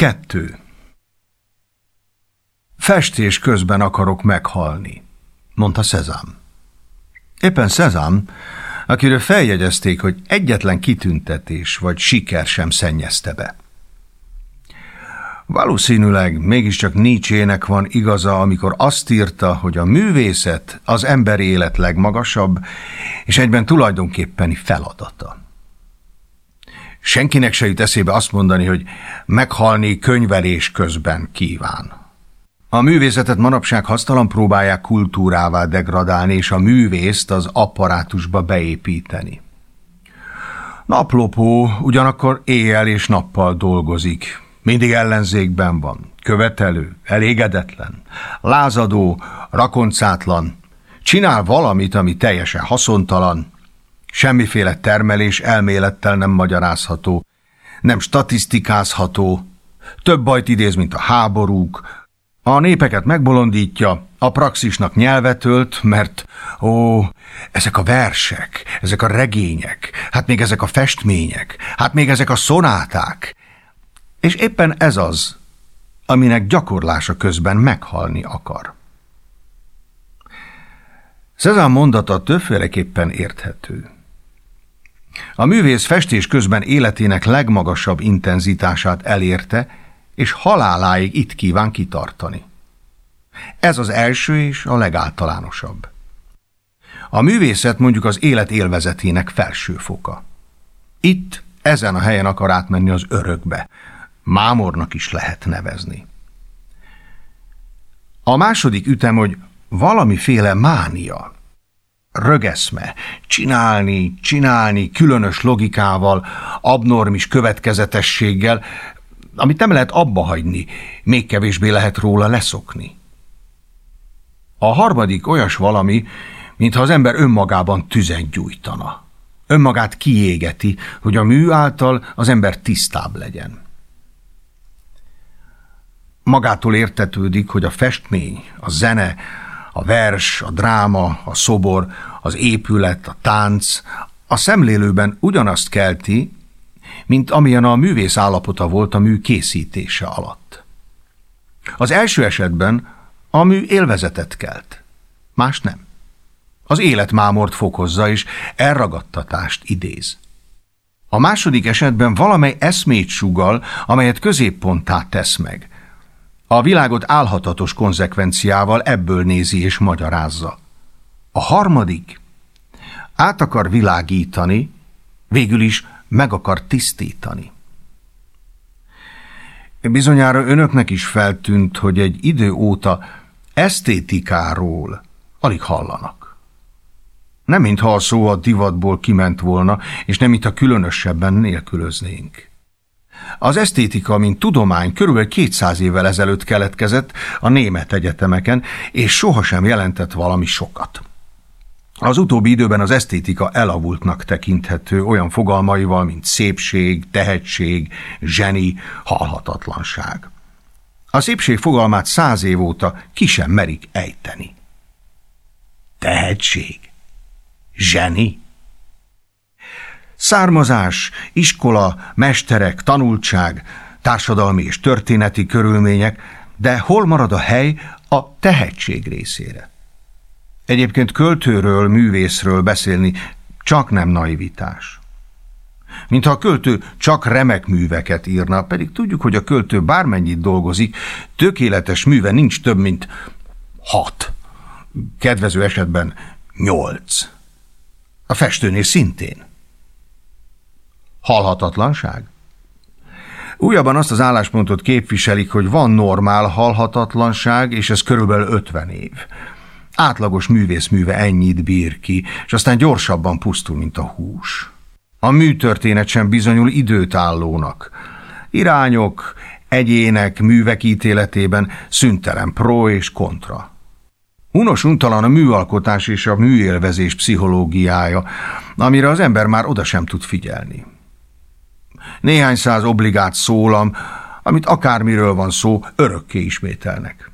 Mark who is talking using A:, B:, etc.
A: 2. Festés közben akarok meghalni, mondta Cézanne. Éppen Cézanne, akiről feljegyezték, hogy egyetlen kitüntetés vagy siker sem szennyezte be. Valószínűleg mégiscsak Nietzsének van igaza, amikor azt írta, hogy a művészet az emberi élet legmagasabb, és egyben tulajdonképpeni feladata. Senkinek se jut eszébe azt mondani, hogy meghalni könyvelés közben kíván. A művészetet manapság hasztalan próbálják kultúrává degradálni, és a művészt az apparátusba beépíteni. Naplopó ugyanakkor éjjel és nappal dolgozik, mindig ellenzékben van, követelő, elégedetlen, lázadó, rakoncátlan, csinál valamit, ami teljesen haszontalan, semmiféle termelés elmélettel nem magyarázható, nem statisztikázható, több bajt idéz, mint a háborúk, a népeket megbolondítja, a praxisnak nyelvet ölt, mert ezek a versek, ezek a regények, hát még ezek a festmények, hát még ezek a szonáták. És éppen ez az, aminek gyakorlása közben meghalni akar. Cézanne mondata többféleképpen érthető. A művész festés közben életének legmagasabb intenzitását elérte, és haláláig itt kíván kitartani. Ez az első és a legáltalánosabb. A művészet mondjuk az élet élvezetének felső foka. Itt, ezen a helyen akar átmenni az örökbe. Mámornak is lehet nevezni. A második ütem, hogy valamiféle mánia, rögeszme, csinálni különös logikával, abnormis következetességgel, amit nem lehet abba hagyni, még kevésbé lehet róla leszokni. A harmadik olyas valami, mintha az ember önmagában tüzet gyújtana. Önmagát kiégeti, hogy a mű által az ember tisztább legyen. Magától értetődik, hogy a festmény, a zene, a vers, a dráma, a szobor, az épület, a tánc a szemlélőben ugyanazt kelti, mint amilyen a művész állapota volt a mű készítése alatt. Az első esetben a mű élvezetet kelt, más nem. Az életmámort fokozza és elragadtatást idéz. A második esetben valamely eszmét sugall, amelyet középponttá tesz meg. A világot álhatatos konzekvenciával ebből nézi és magyarázza. A harmadik át akar világítani, végül is meg akar tisztítani. Bizonyára önöknek is feltűnt, hogy egy idő óta esztétikáról alig hallanak. Nem mintha a szó a divatból kiment volna, és nem mintha különösebben nélkülöznénk. Az esztétika, mint tudomány körülbelül 200 évvel ezelőtt keletkezett a német egyetemeken, és sohasem jelentett valami sokat. Az utóbbi időben az esztétika elavultnak tekinthető olyan fogalmaival, mint szépség, tehetség, zseni, halhatatlanság. A szépség fogalmát 100 év óta ki sem merik ejteni. Tehetség? Zseni? Származás, iskola, mesterek, tanultság, társadalmi és történeti körülmények, de hol marad a hely a tehetség részére? Egyébként költőről, művészről beszélni csak nem naivitás. Mintha a költő csak remek műveket írna, pedig tudjuk, hogy a költő bármennyit dolgozik, tökéletes műve nincs több, mint 6. Kedvező esetben 8. A festőnél szintén. Halhatatlanság? Újabban azt az álláspontot képviselik, hogy van normál halhatatlanság, és ez körülbelül 50 év. Átlagos művészműve ennyit bír ki, és aztán gyorsabban pusztul, mint a hús. A műtörténet sem bizonyul időtállónak. Irányok, egyének, művek ítéletében szüntelen pro és kontra. Unos-untalan a műalkotás és a műélvezés pszichológiája, amire az ember már oda sem tud figyelni. Néhány száz obligát szólam, amit akármiről van szó, örökké ismételnek.